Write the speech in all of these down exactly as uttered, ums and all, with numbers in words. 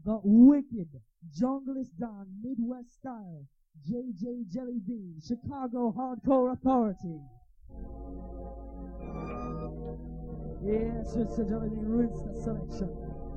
the wicked, junglist Don, Midwest style, J J Jelly Bean, Chicago Hardcore Authority. Yes, Mister Jelly Bean ruins the selection.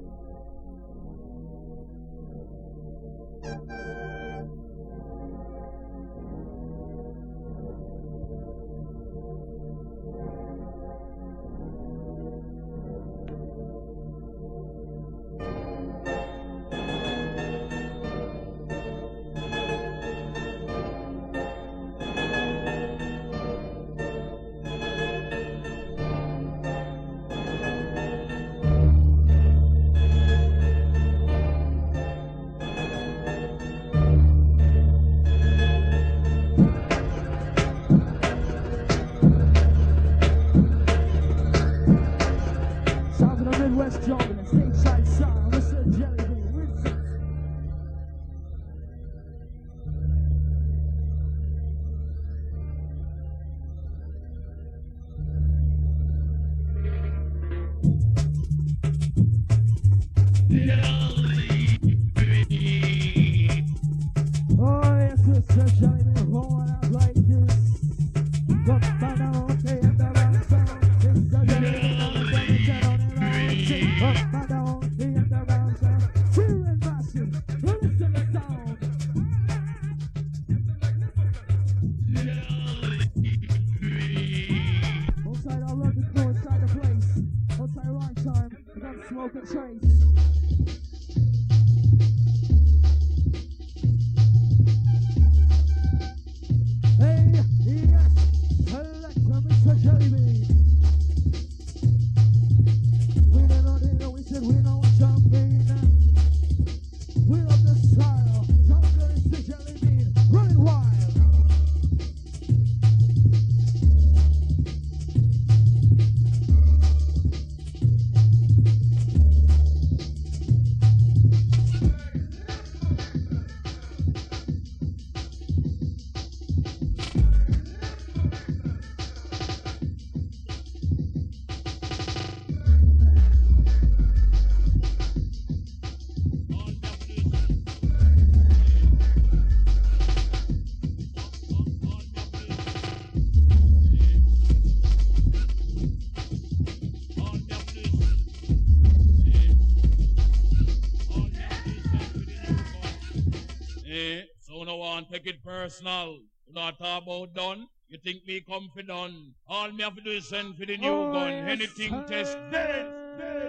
Take it personal. You not talk about done. You think me come for done. All me have to do is send for the new oh, gun. Yes, anything sir. Test dead, dead,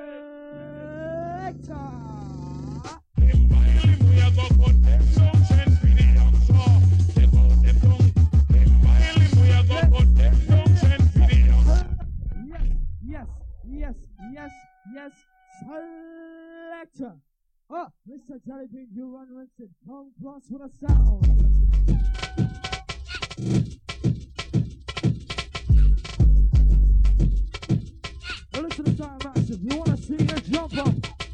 dead. Them violin we a go cut them down. Send for the young saw. Take out them down. Them violin we a go cut them down. Send for the young saw. Yes, yes, yes, yes, yes. Selector. Oh, Mister Jelly Bean, you run Winston. Come plus with a sound. Well, listen to the time, Massive. You want to see you jump up.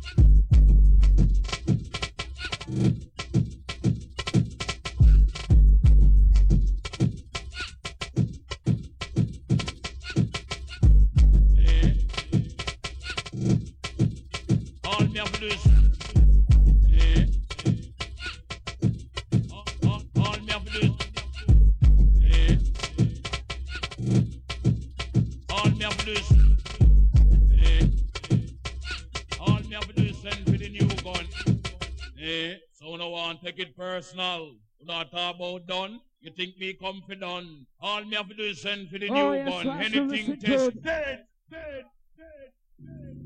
Yeah. All me have to do is take it personal. You not talk about done. You think me come for done. All me have to do is send for the oh, new yes, gun. Anything test dead, dead, dead, dead.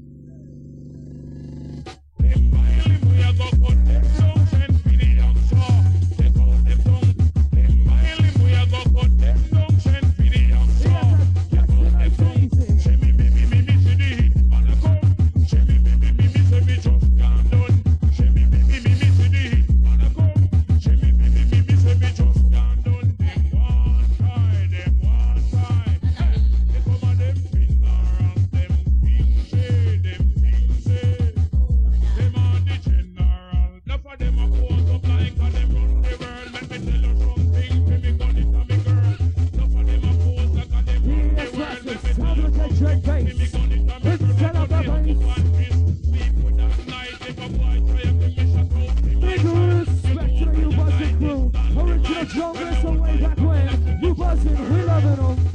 Them violin we a go cut them down. Send for the young saw. Take out them down. Them violin we a go cut them down. Send for the young saw. Take out them down. Say me, me, me, me, me, see the hit man a come. Say me, me, me, me, me, say me just gone done. Say me, me, me, me, me, see the hit. Say me, me, me, me, me, say me just can't done. Them one try, them one try. Hey, they come and them spin around them things. Big respect to the You Buzzing crew. Original junglers from way back when. You Buzzing, we loving them.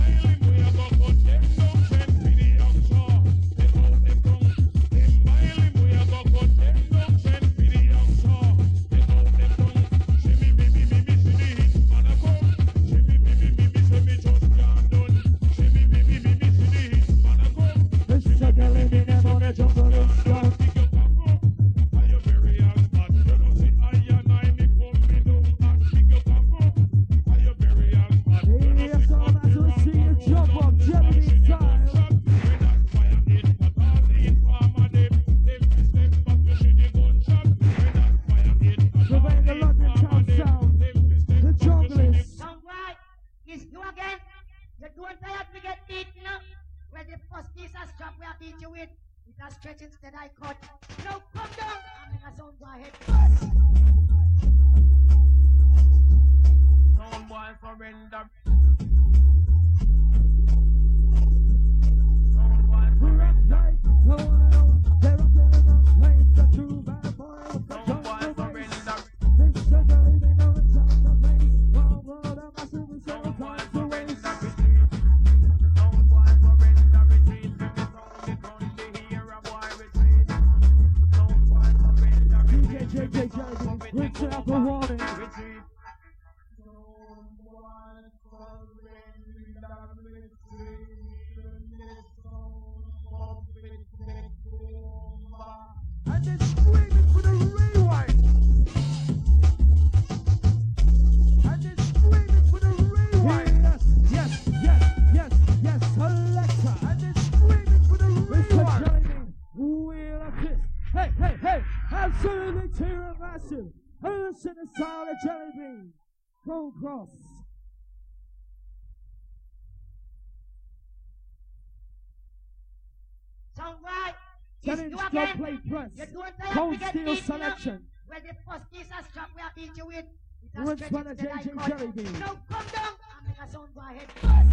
Cold Steel Selection. Where the first piece of strap we have beat you with. Rinse by the J J Jelly Bean. Now come down and make a sound go ahead.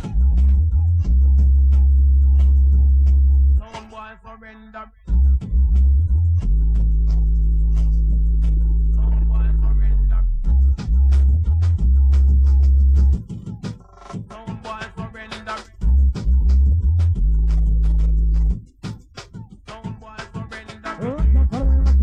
Sound boy surrender. Sound boy surrender. Sound boy surrender. Sound boy surrender.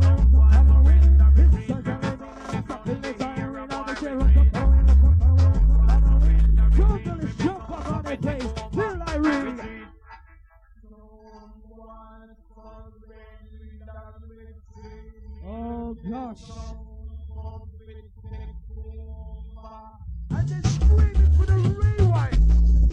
Oh gosh. And then screaming for the rewind.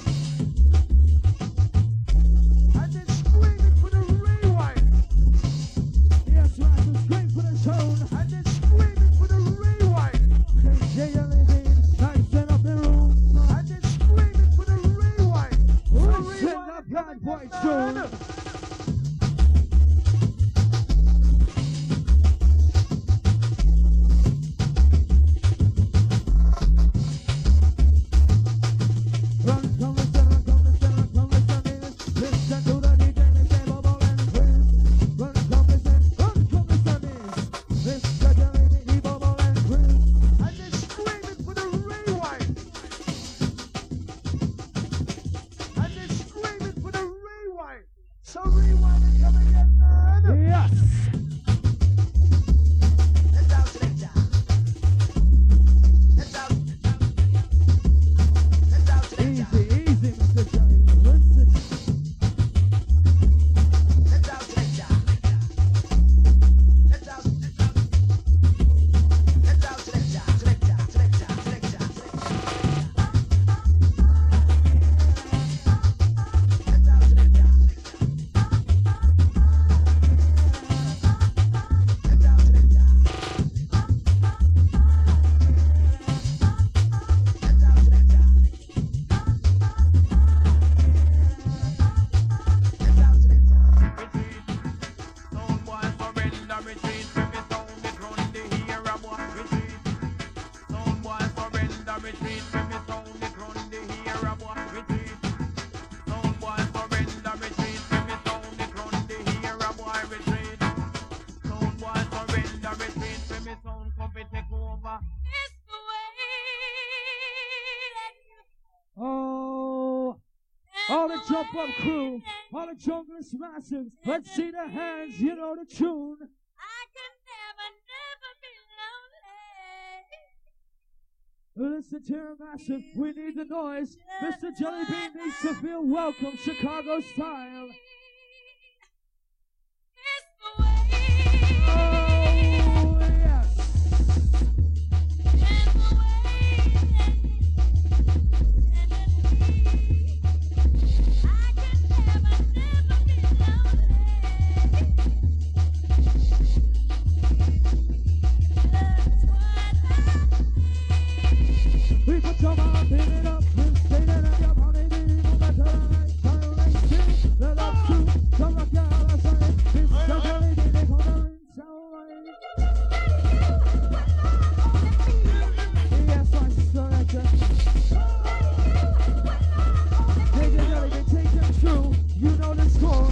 And then screaming for the rewind. Yes, right, so scream for the tone. And then screaming for the rewind. J J Jelly Bean, nice and up the room. And then screaming for the rewind. Listen up, bad boy tune. This Oh, all the jump up crew, all the junglist massives, let's see the hands, you know the tune. Listen to her massive, we need the noise. Mister Jellybean needs to feel welcome, Chicago style. Oh, yes. We put your mouth in it up, and stay there and your body, no matter how time I see. Let us do, come rock your outside. Mister Jellybean, they call her in sound. Yes, my selector. Take the Jellybean, take them through. You know the score.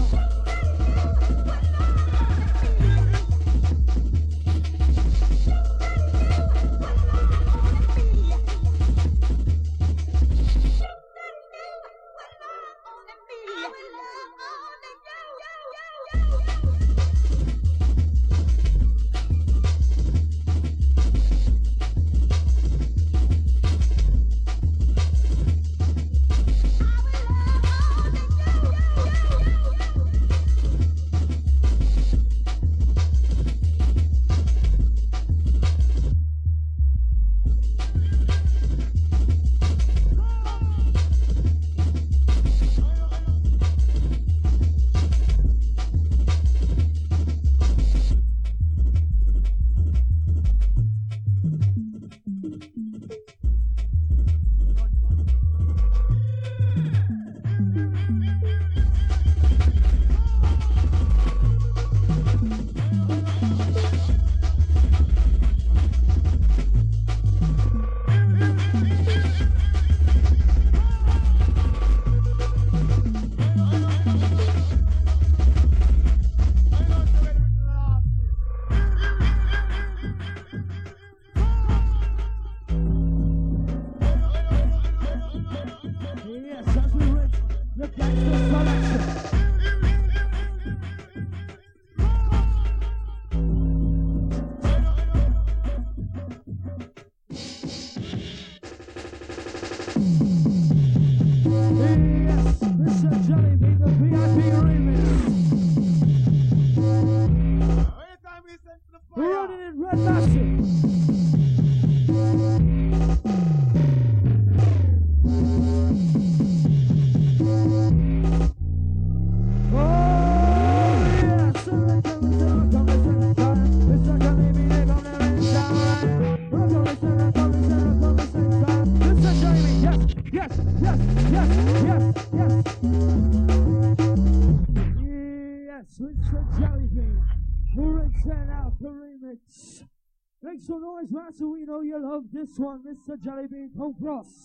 Make some noise, Master. We know you love this one, Mister Jellybean Coke Ross.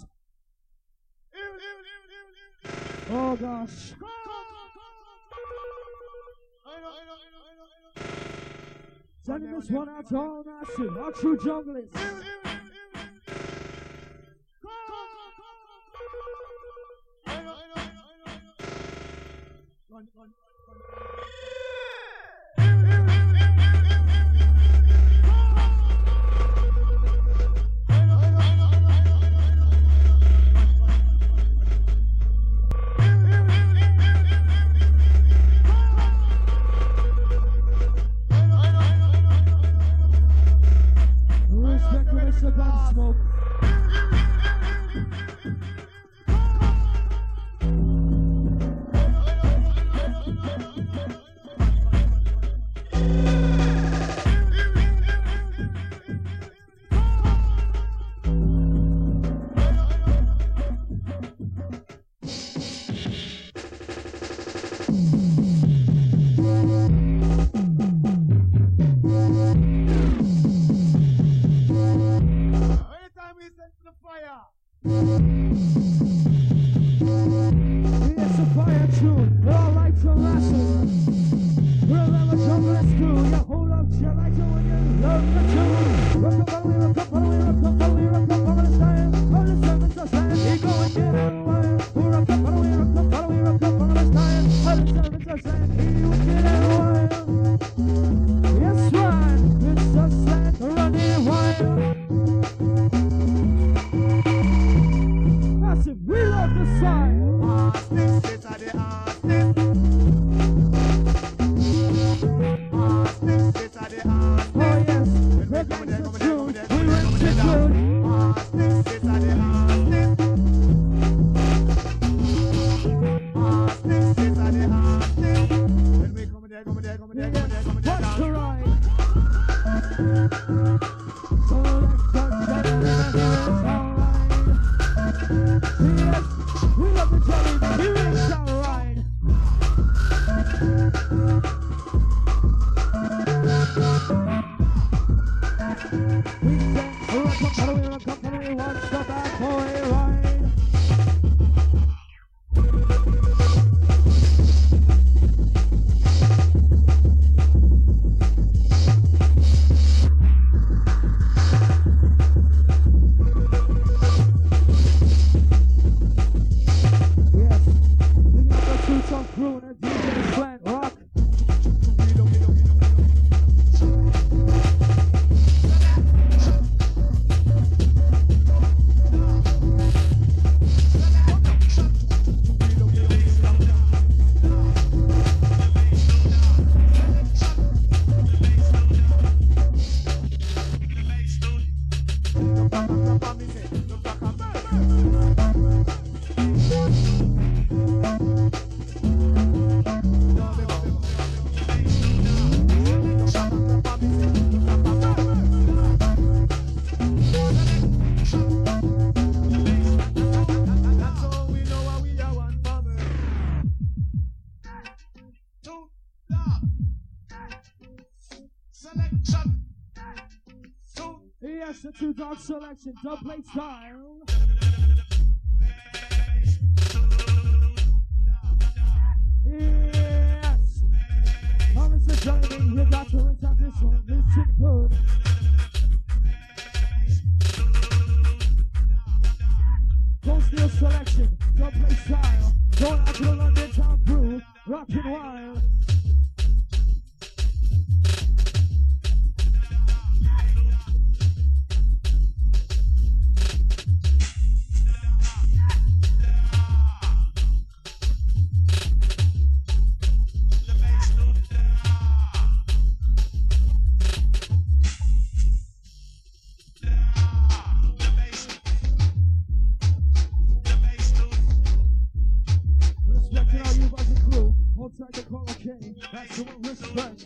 Oh gosh. Sending this one out to all Master, our true junglers. It's a fire tune, all lights are massive. Remember, junglist crew, you hold up your lights when you love the tune. Rock up, follow me, rock up, follow me, rock up, follow me, rock up, follow the style. All the servants are saying, he go and get out of wire. Rock up, follow me, rock up, follow me, rock up, follow the style. All the servants are saying, he go and get out of wire. Yes, right, it's just like running wild. Massive, we love the style. Artists, this are the artists. Artists, this are the artists. Oh yes, we're going to tune, we went to tune. Artists, this are the artists. Artists, this are the artists. When we come there, come there, come there, come there, come there. What's the ride? So let's touch that and it's alright. Yes, we love the jelly, here is our ride. We say, rock up, follow me, rock up, follow me, watch the bad boy ride. Yes, picking up the two song crew and D J Slant Rock. That's all we know, and we are one family. To the selection. To Yes, the two dog selection, dub plate style. Yes. Promise to join me, you got to rinse out this one, listen good. Cold steel selection, dub plate style. Going out to the London town crew, rockin' wild. Respecting all you buzzing crew, outside the call, okay? That's the one respect.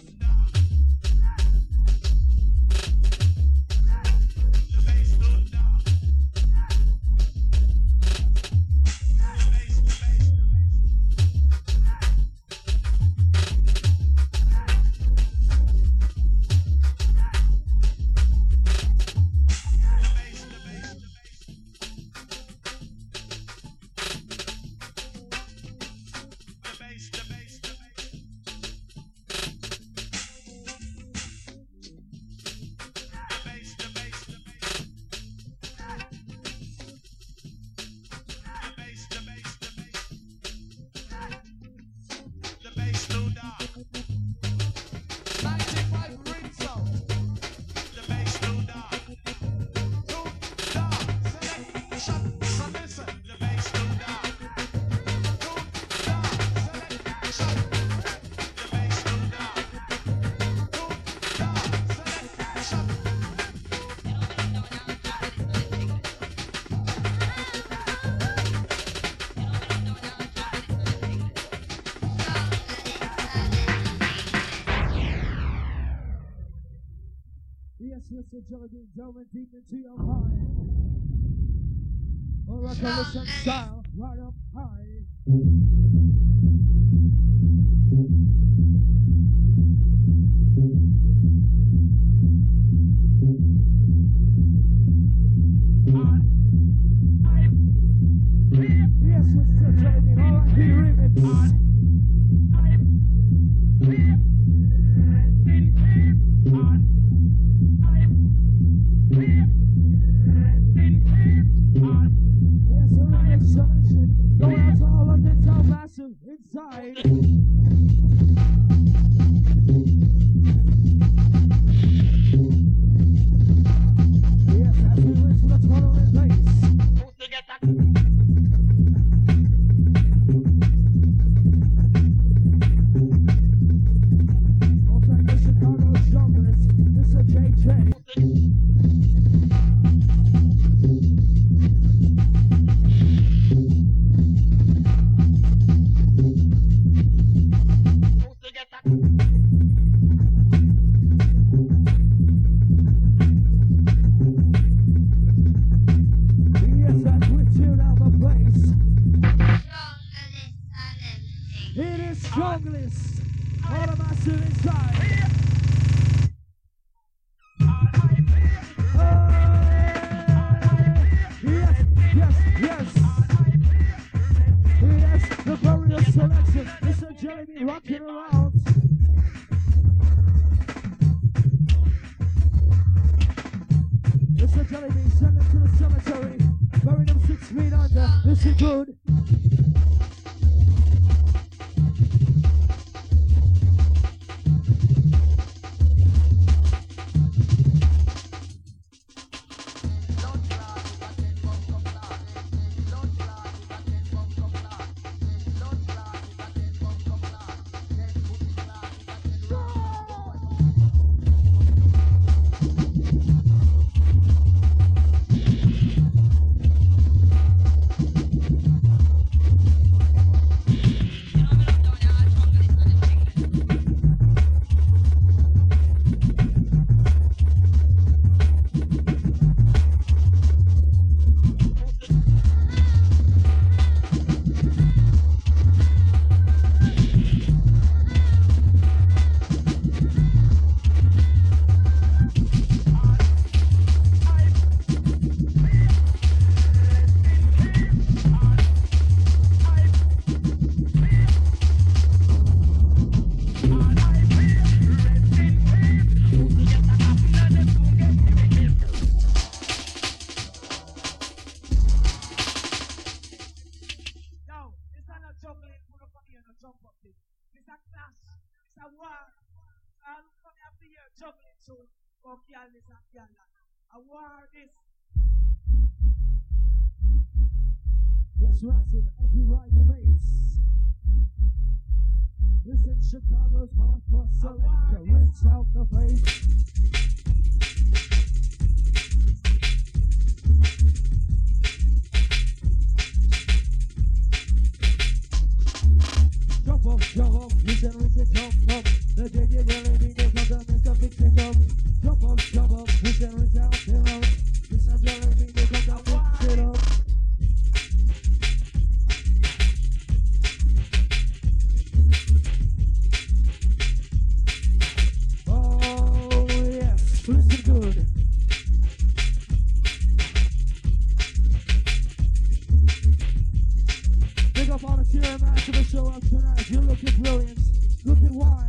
Yes, Mister Jordan, delving deep into your mind. Or rock a listen style, right up high. Yes, Mister Jordan, all right, he remix. junglist. All the massive inside. Yes, yes, yes. Yes, the Warrior selection. Mister Jellybean rocking around. Mister Jellybean send them to the cemetery. Bury them six feet under. This is good. That's right, so as we ride the bass. Listen, Chicago's hardcore selector, rinse out the face. Jump up, jump up, listen, listen, jump up. The dig it really need to come down, Mister Fix it up. Jump up, jump up, listen, listen, out there up. Mister Jelly need to come down, fix it up. Oh yes, listen good. Big up all the Sierra Mass for the show up tonight. You're looking brilliant, looking wild.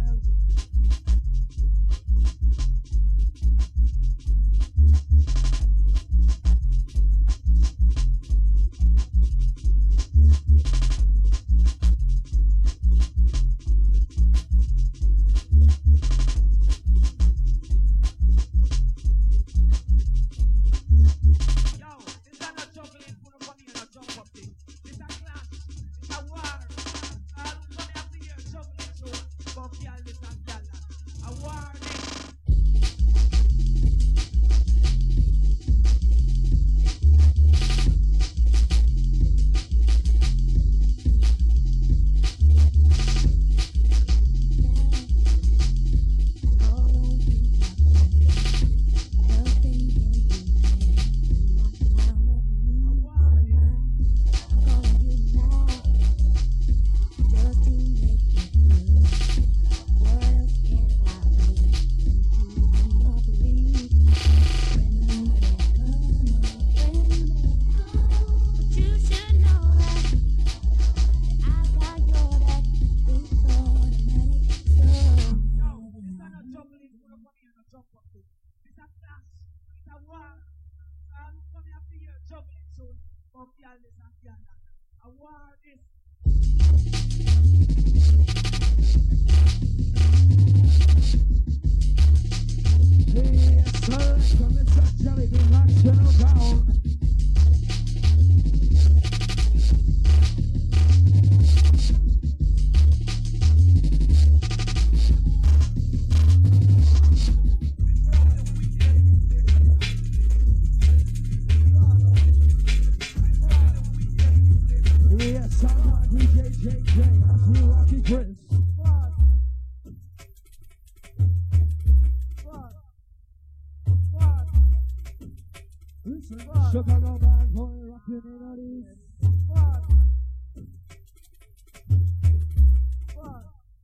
Chicago bad boy rocking in the east.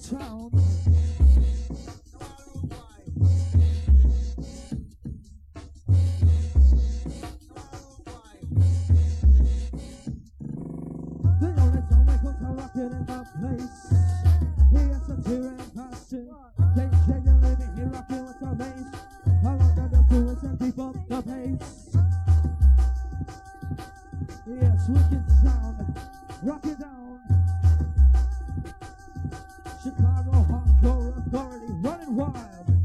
sound. The only time we come to rockin' in my place. Here's a tear and passion. J J, you're living here rockin' with our bass. I want them to do is and keep up the pace. Yes, wicked sound. Rock it down. Chicago Hardcore Authority running wild.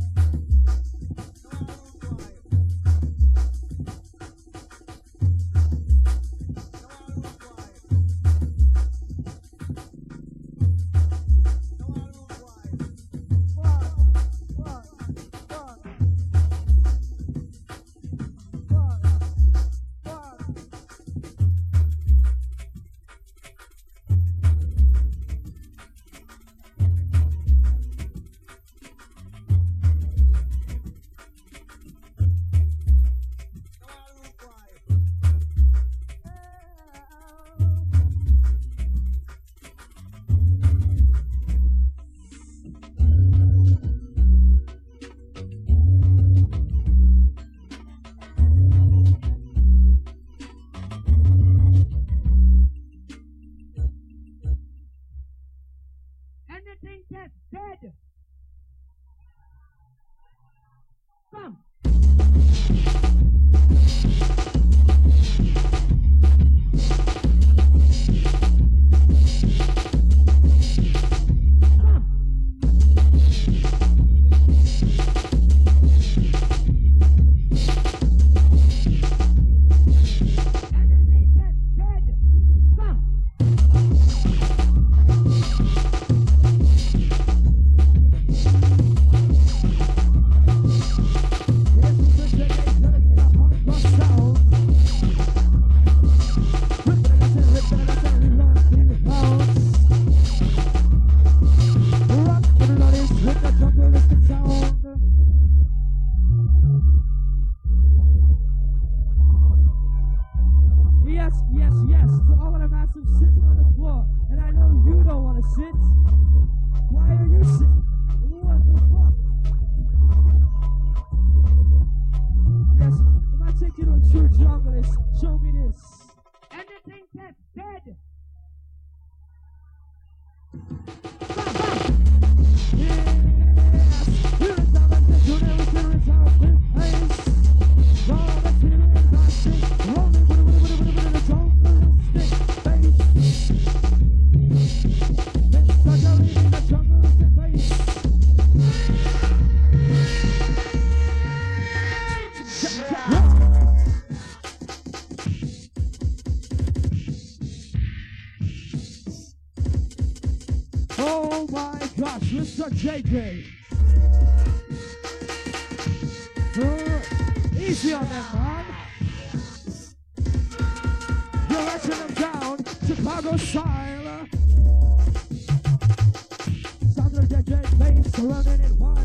Anything that's dead. Come. Yes, yes, yes, to all of the massive sitting on the floor. And I know you don't want to sit. Why are you sitting? What the fuck? Yes, if I take you to a true junglist, show me this. Anything that's dead. Bam, bam. Yes, we're a talent that you never see in town with pace. All the feelings I see, rolling with with with with the jungle stick bass. It's such a lead in the jungle stick bass. Oh my gosh, Mister J J. Uh, easy on them, man. You're letting them down, Chicago style. Sound of J J bass running it wild.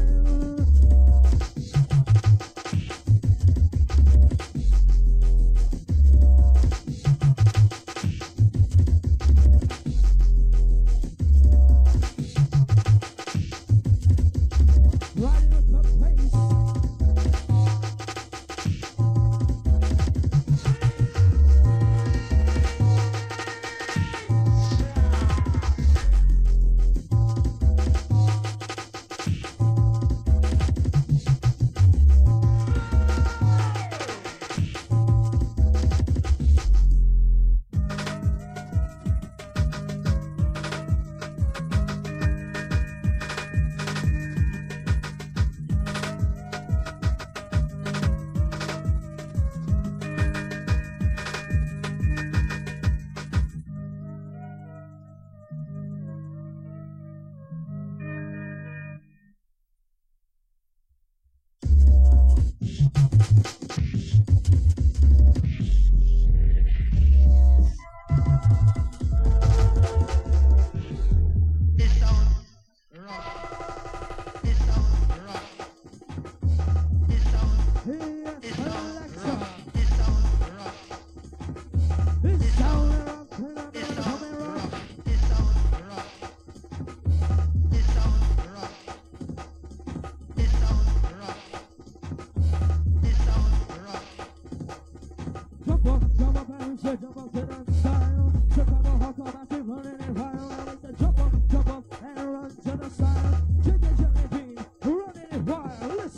Riding with the bass.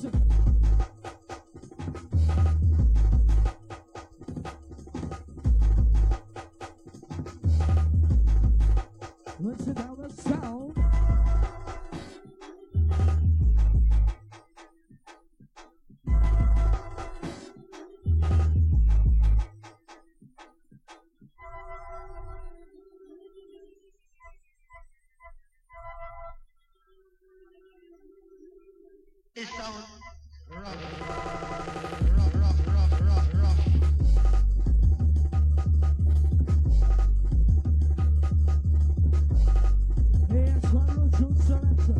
listen. Listen how the sound. It sounds rough, rough, rough, rough, rough, rough. Yes, one more true selector.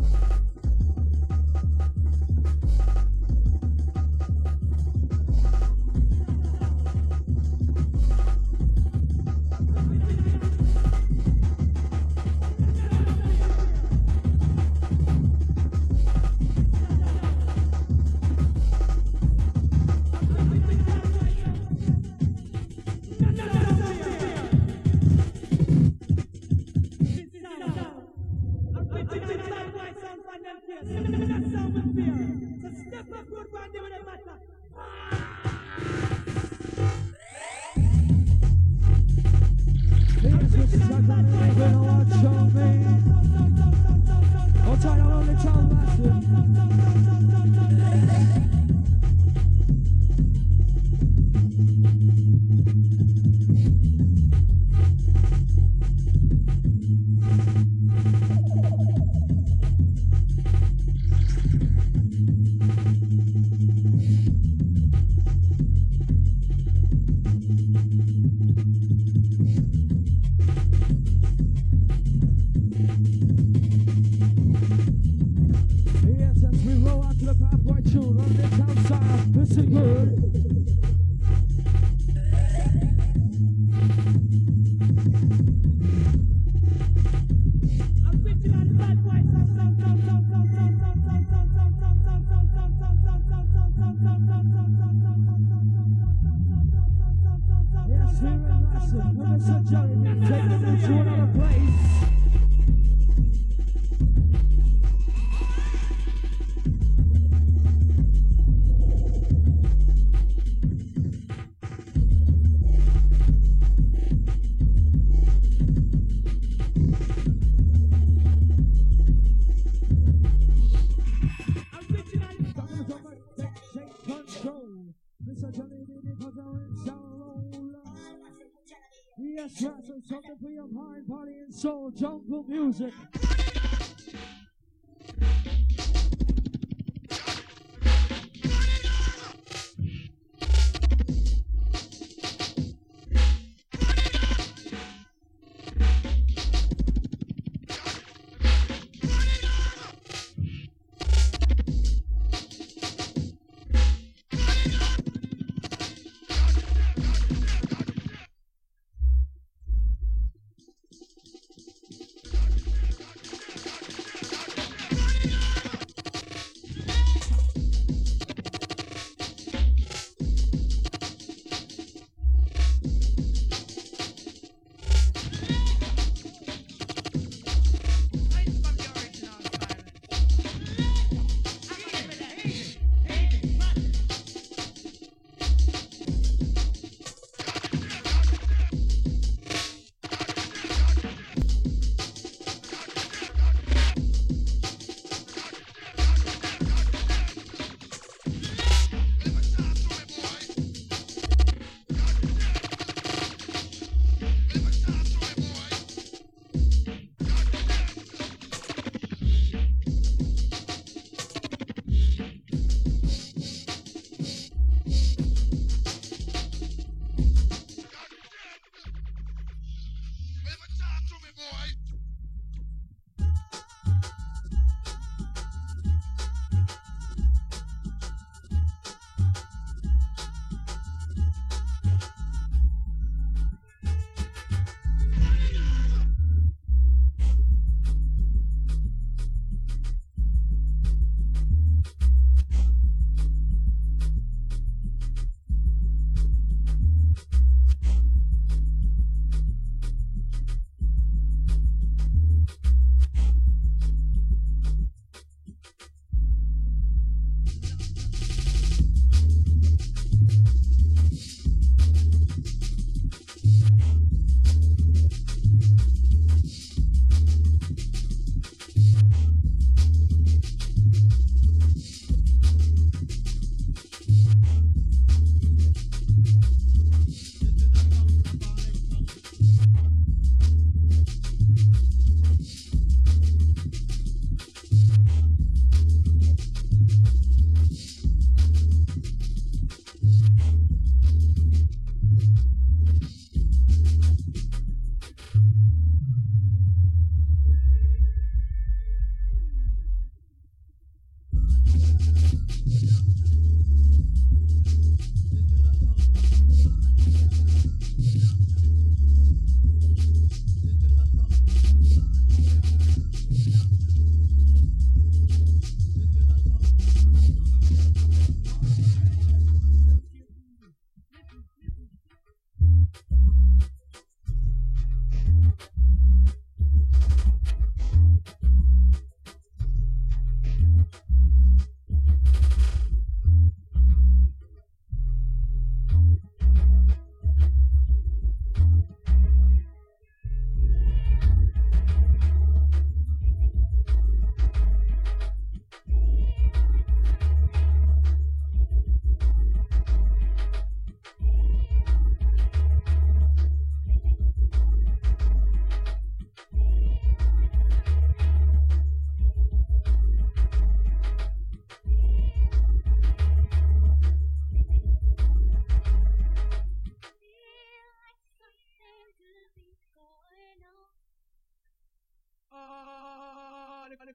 Something for your mind, body, and soul. Jungle music.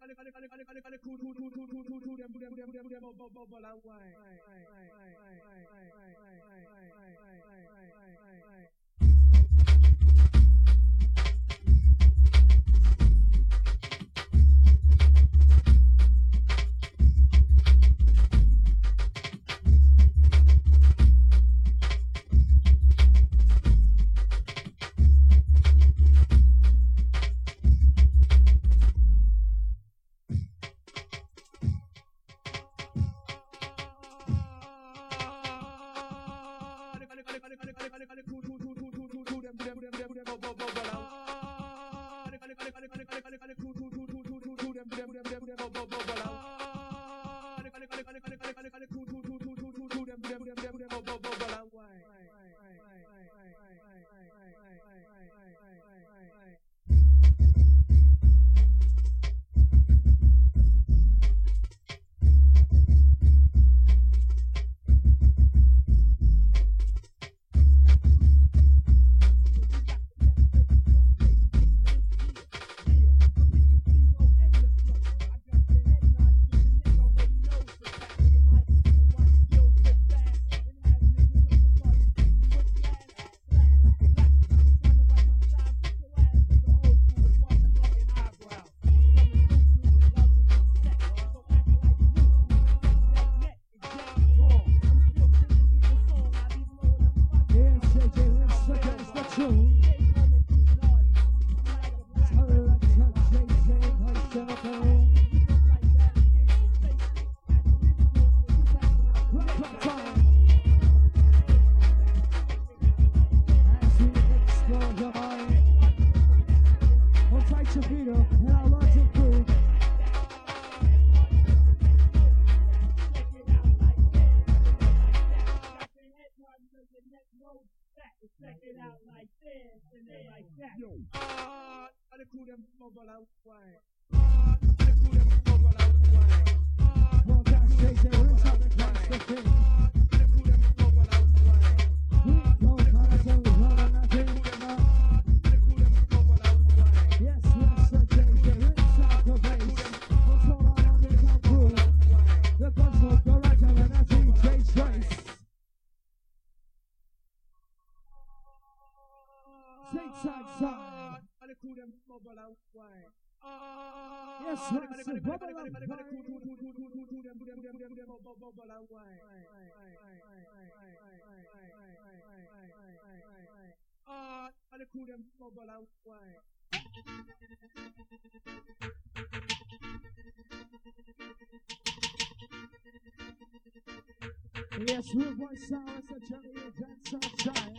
Yes, we're one sound, it's a journey of dance outside.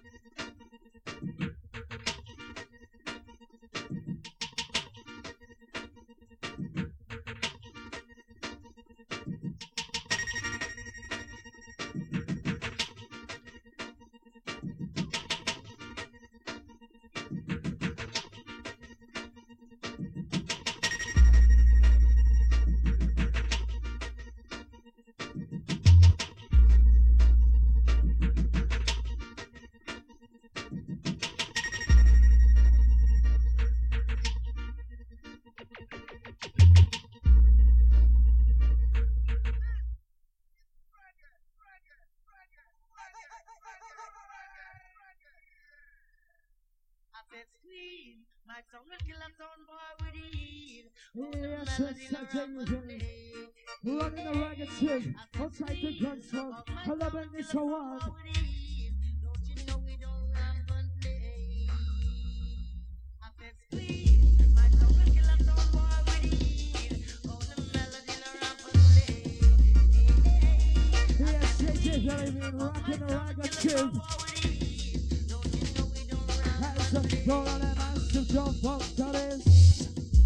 My tongue will kill a sound boy with ease. Yes, it's a genuine. Running a ragged tune. Outside the guns from eleven is a one. Don't you know we don't have fun play? I said squeeze. My tongue will kill a sound boy with ease. Oh, the melody in a rapper play. Yes, it's a genuine. Rocking a ragged tune. Has a dollar and to jump up that is.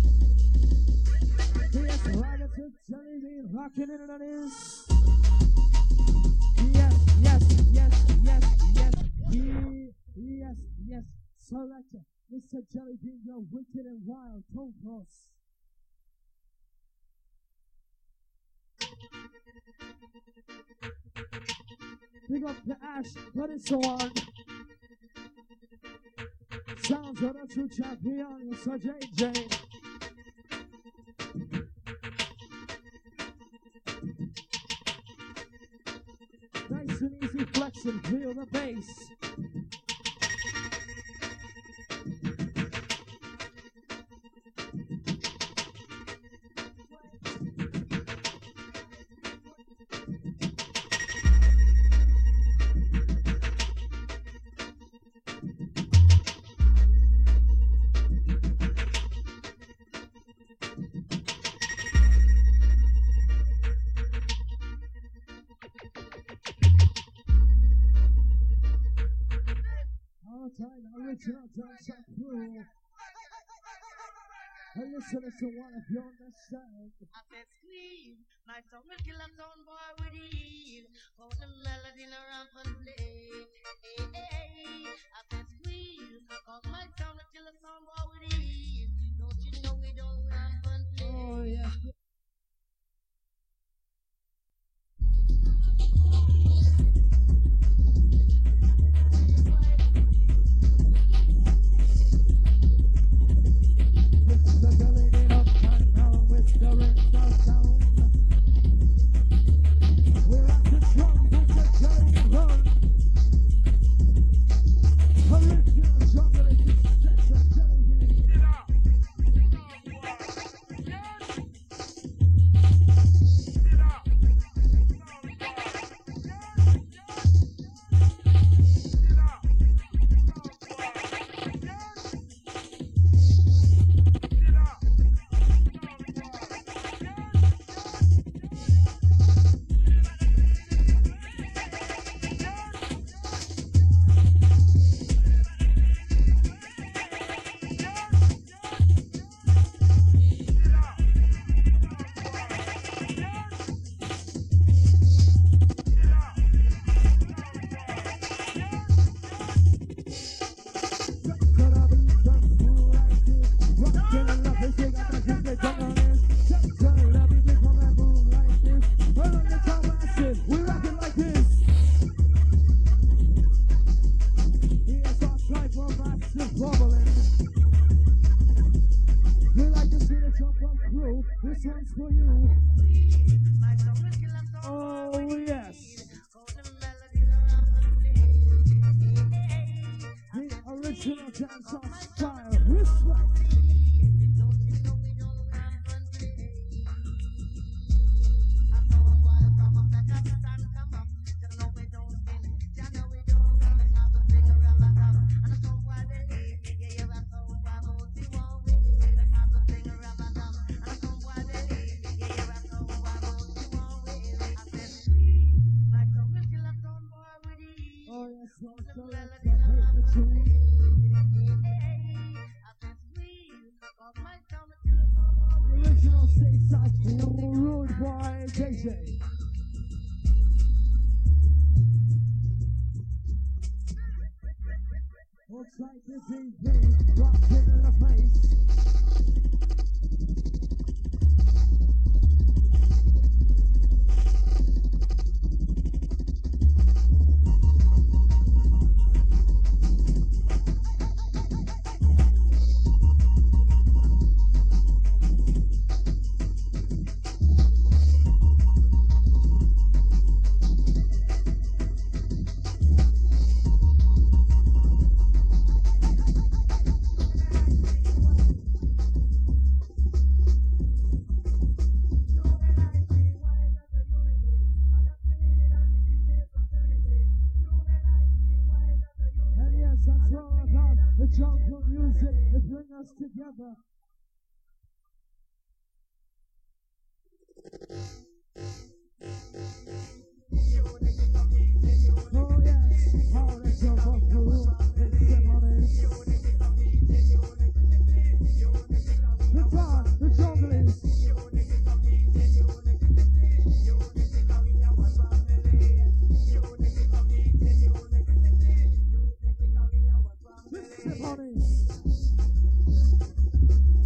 Yes, ragged to jelly rocking in it is. Yes, yes, yes, yes, yes, yes, yes, yes. Selector, Mister Jelly Bean, you're wicked and wild, don't cross. Pick up the ash, but it's so on. Sounds of the true champion, Mister J J. flex and feel the bass. Original dance and crew. And listen to one if you understand. I said scream, my tongue will kill a town boy with ease. Hold the melody in a ramp and play. Hey, hey, hey. I said scream, cause my tongue will kill a town boy with ease. Don't you know we don't ramp and play? Oh yeah. Original stateside rude boy J J. Looks like this is big, dropped in the face. Jungle music, it brings us together. Oh yes, how the jungle crew, it's the money. The time, the jungle is. This is the money.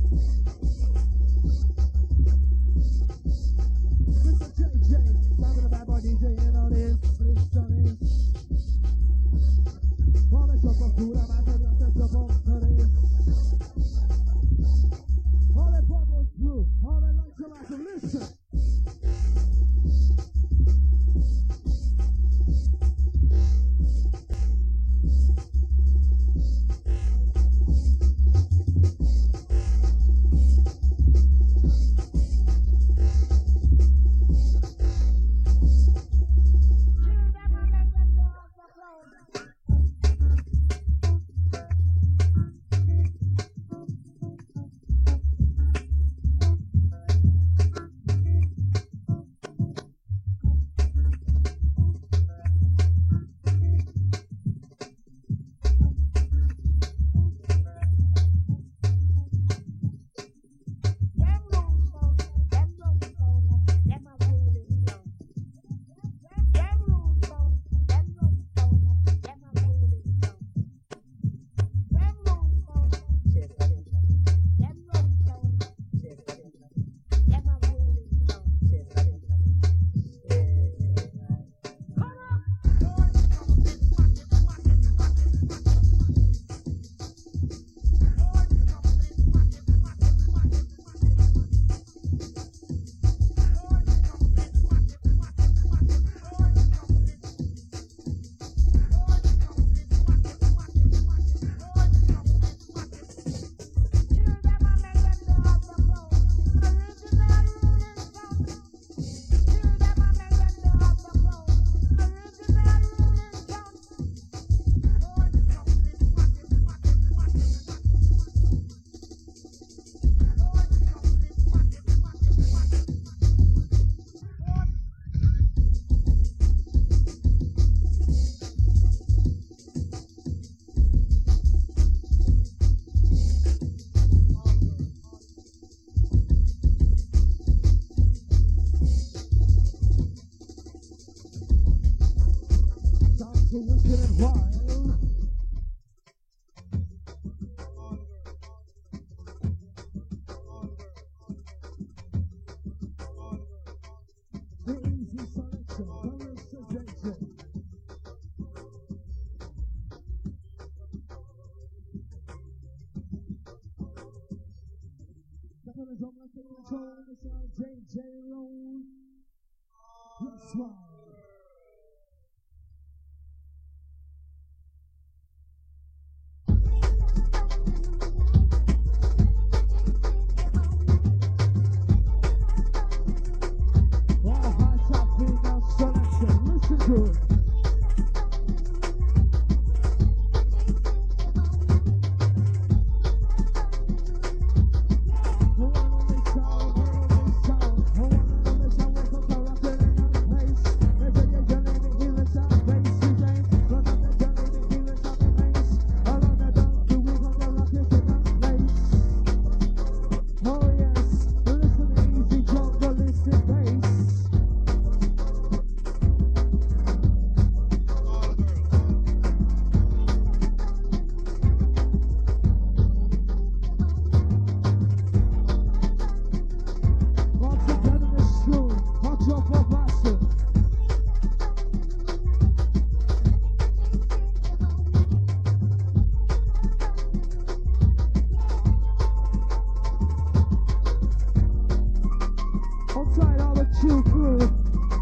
so wicked and wild. The easy selection, colors sensation. The colors of like the control in the sound, J J Roll. Yes, right. Good. Outside all the chill crew.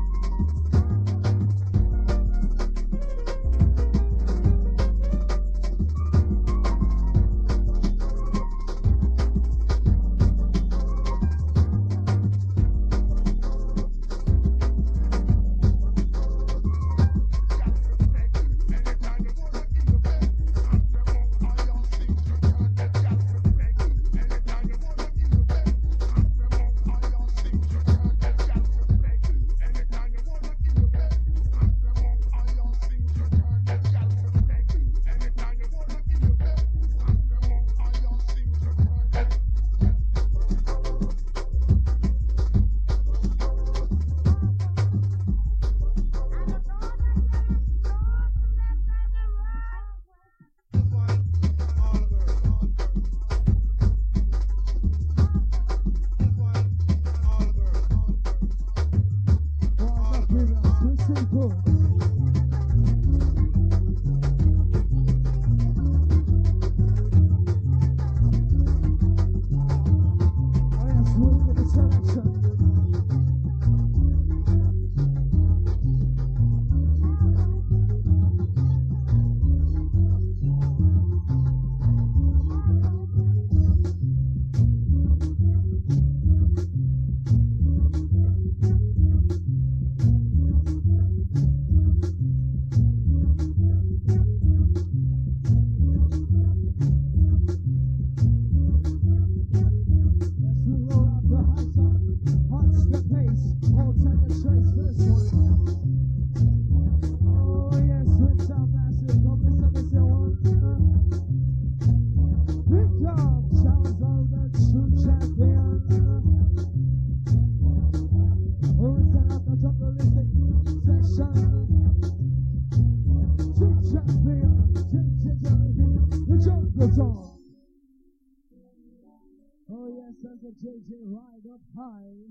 Oh yes, that's a J J ride up high.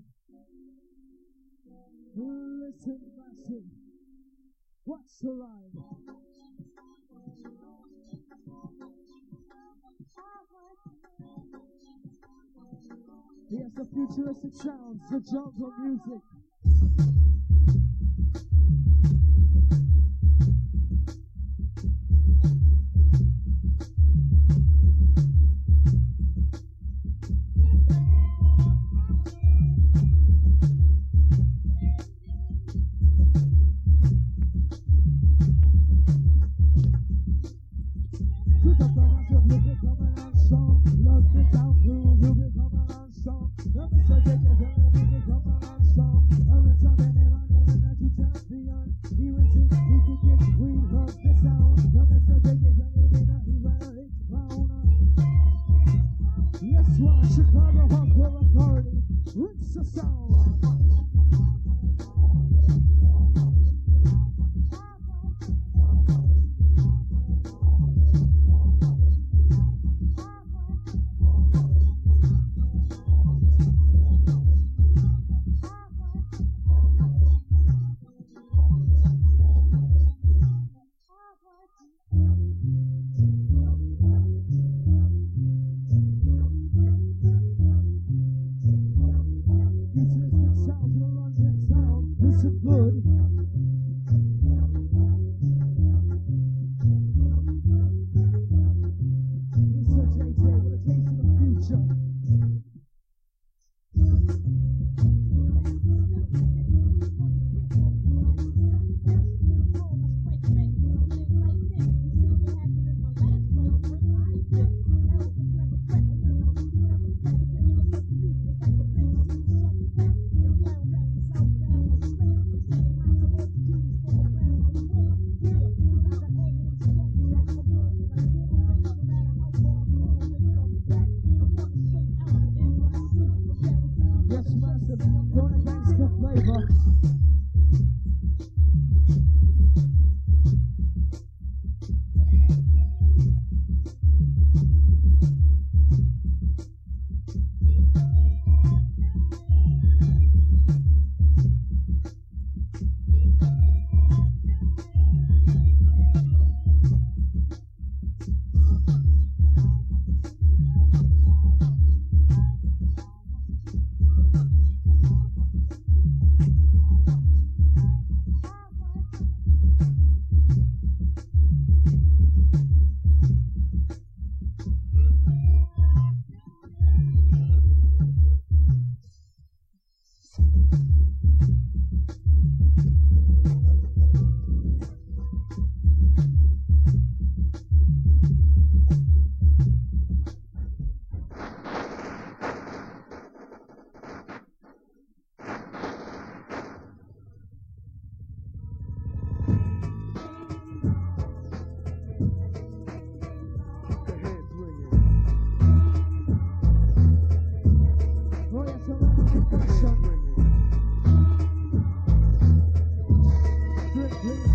Listen, massive. What's the ride? Yes, the futuristic sounds, the jungle music.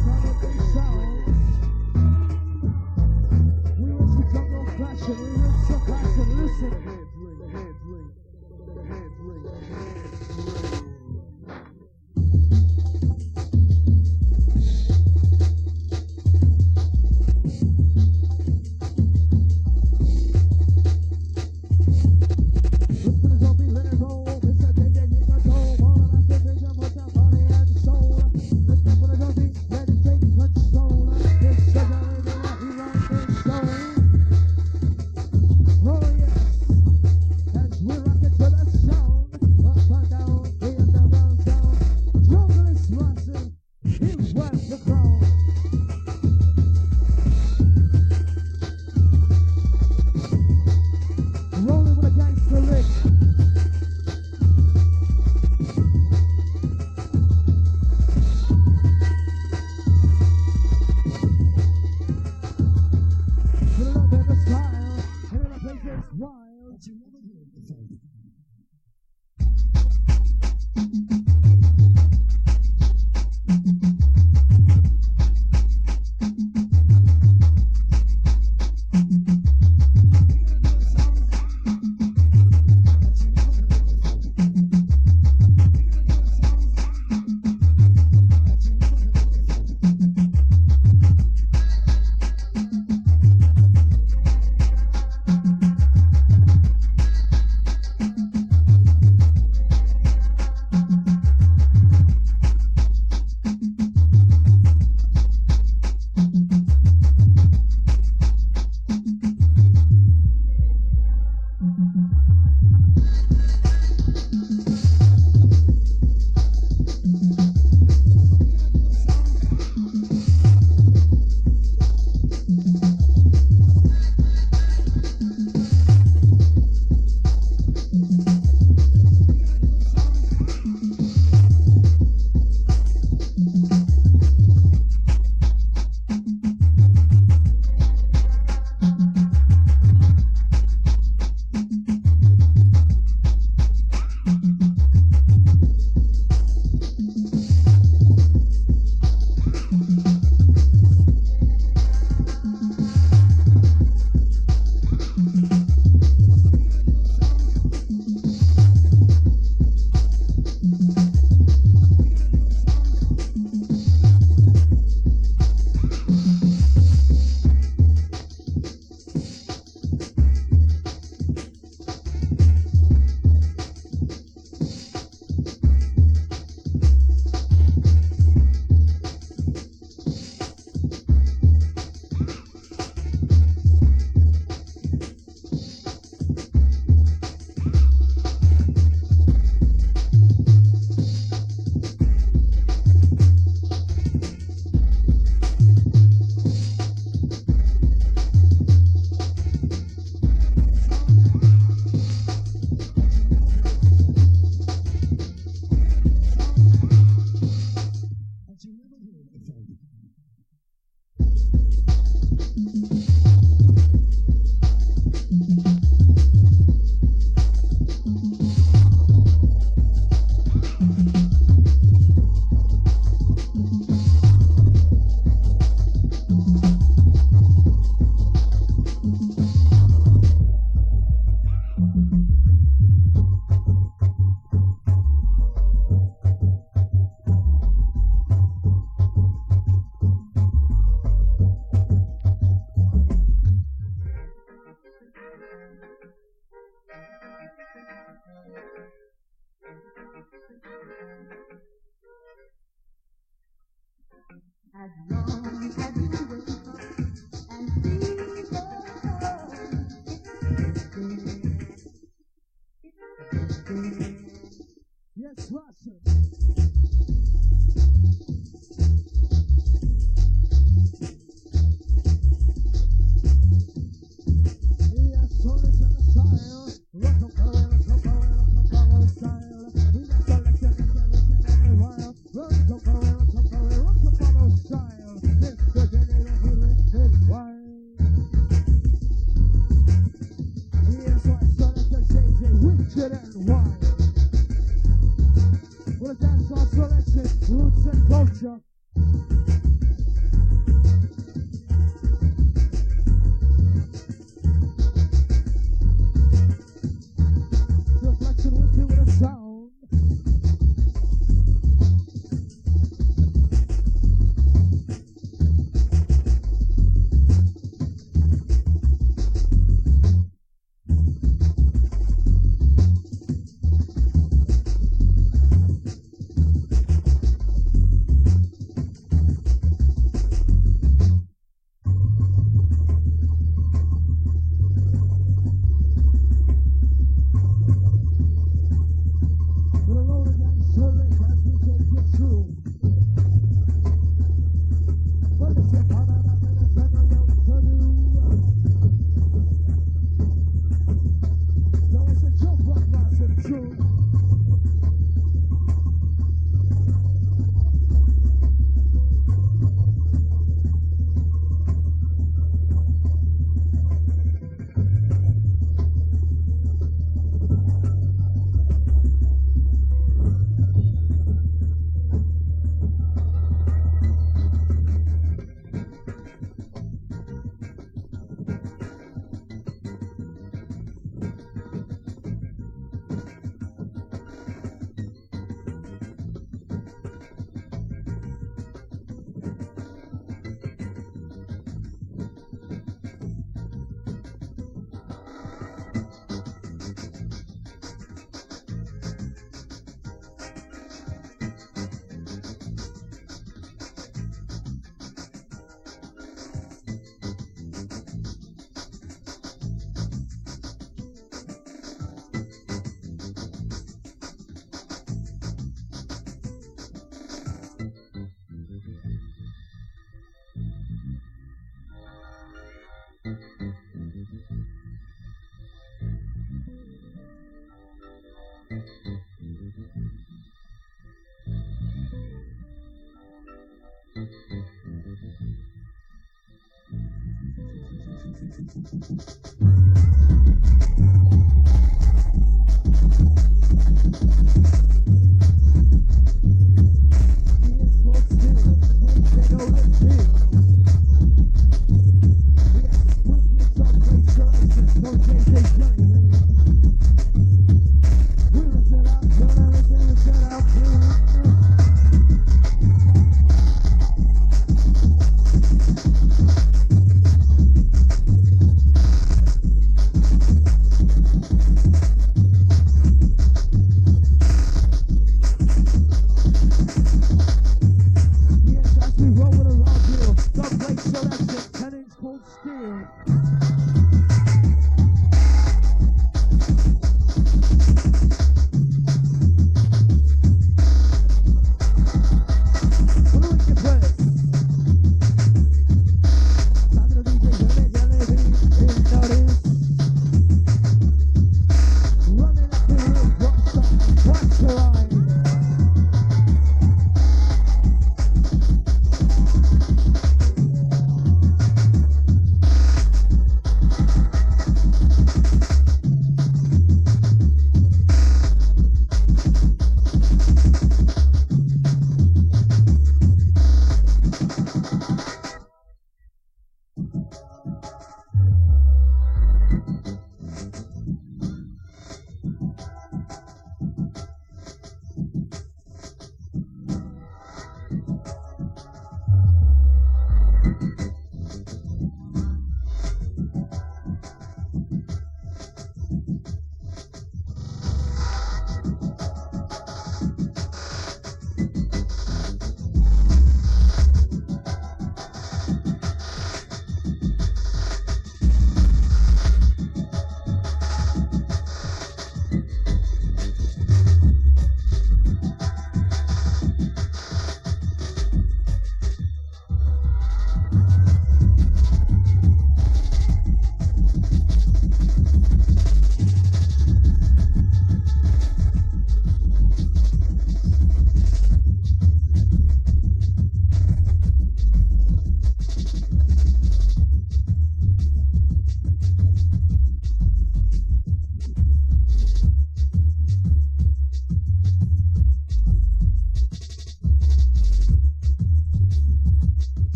Yes, Russia. Yes, so listen to style. Rock and roll, rock and roll, rock and roll style. We got so listen to everything everywhere. Rock and roll, rock and roll, rock and roll style. This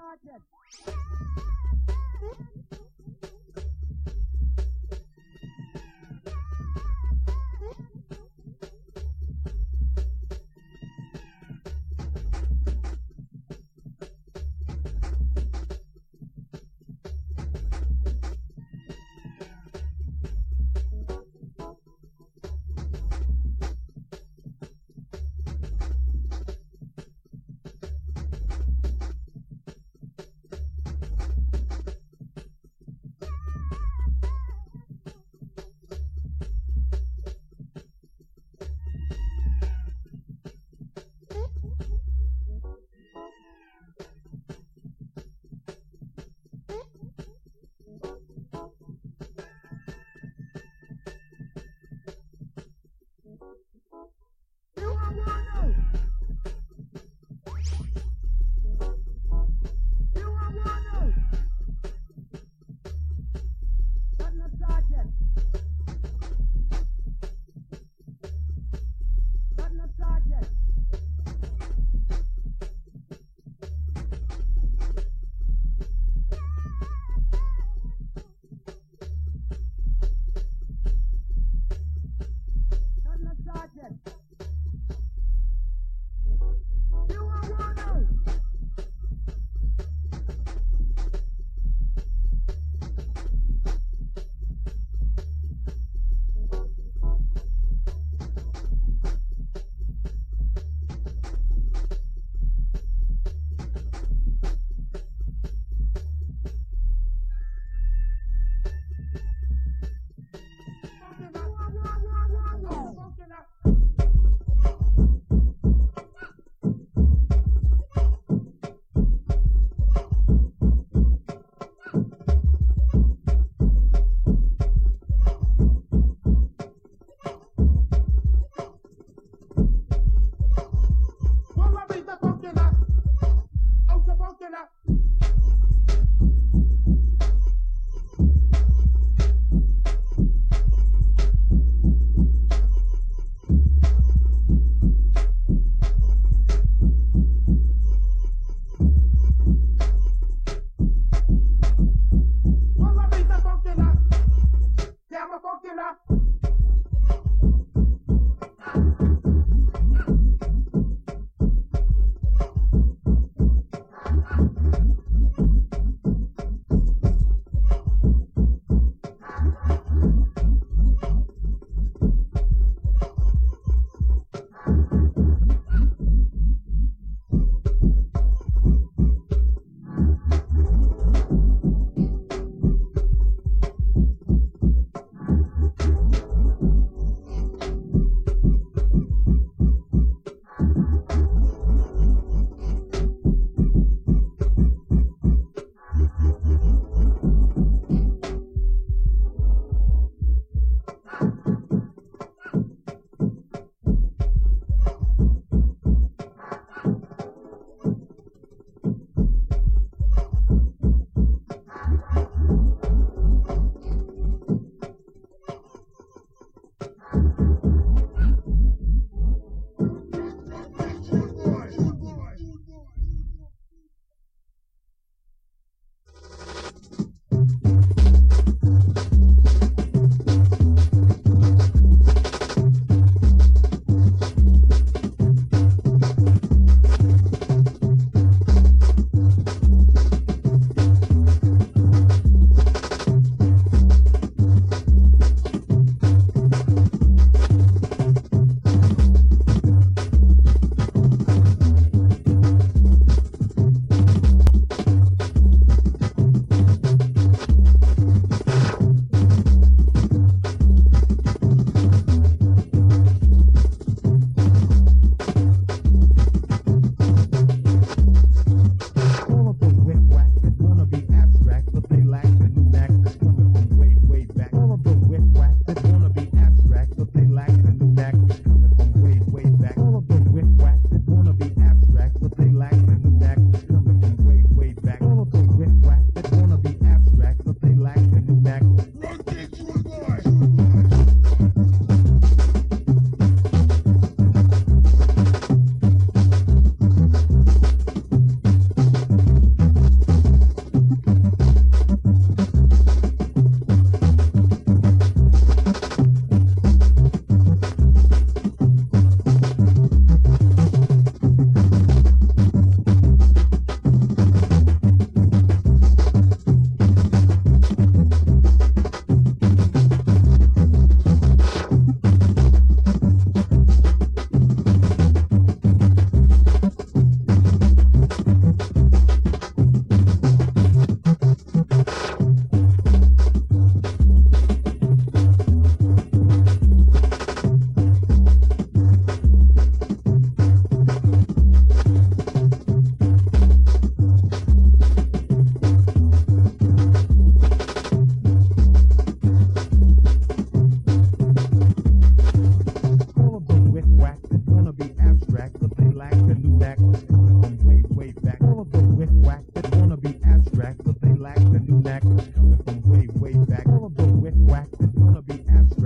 started.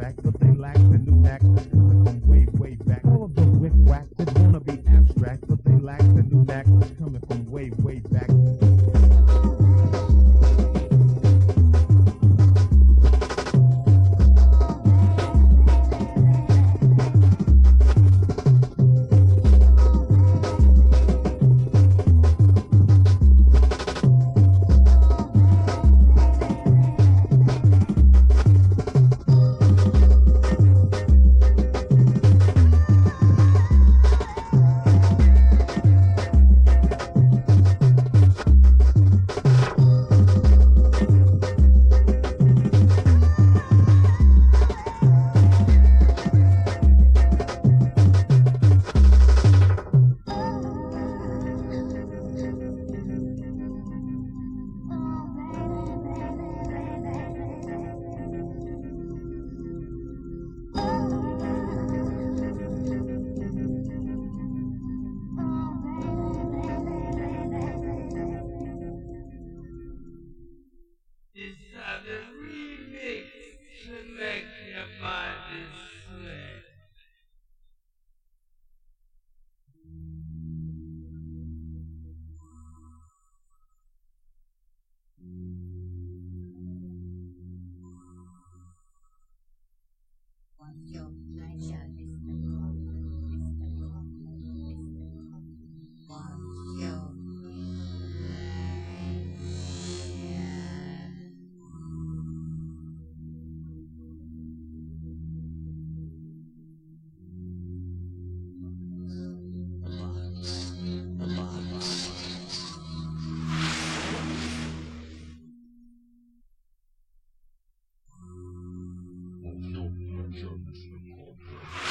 abstract, but they lack the new knack coming from way, way back. All of the wick whack that wanna be abstract, but they lack the new knack coming from way, way back. This other remix to make your body sweat. What's your pleasure, Mister Tom? Mister Tom? Mister Tom? What's your What's your pleasure, Mister Tom?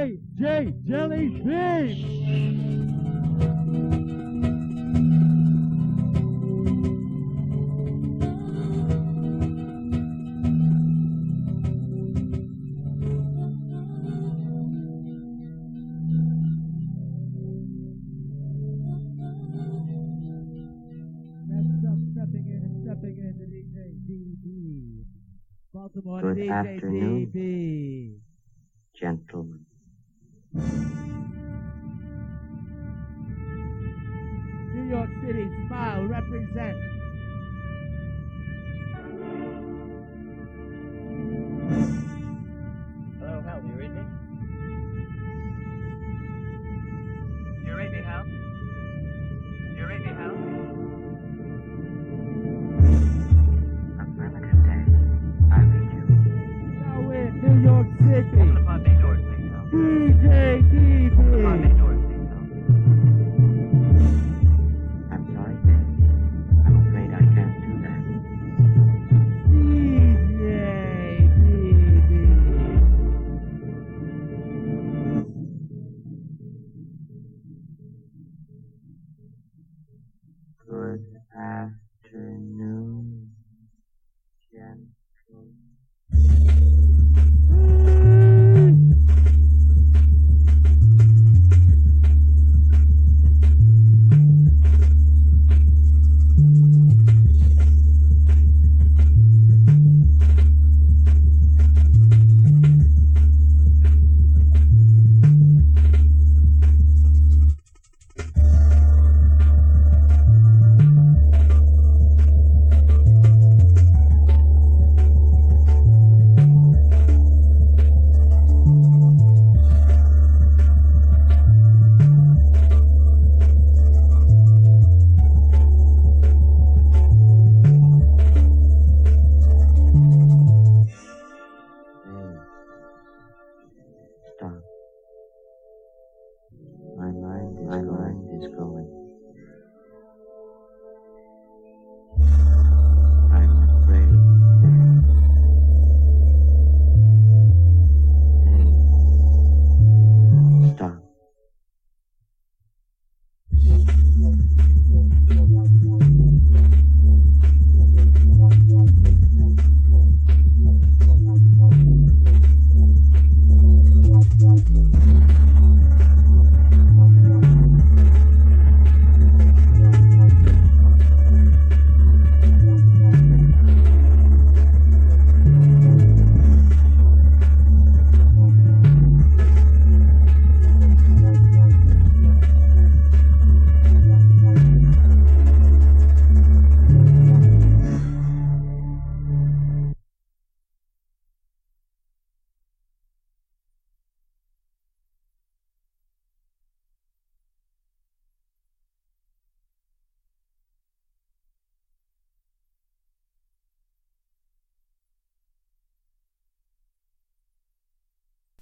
D J Jelly Bean. Next up, stepping in and stepping in to D J D B. Baltimore Good D J afternoon. D B. Gentlemen. New York City, smile, represent. Hello, Hal, do you read me? Do you read me, Hal? Do you read me, Hal? Affirmative, Dave. I read you. Now in New York City, Open the pod bay doors, please, Hal. D J D B.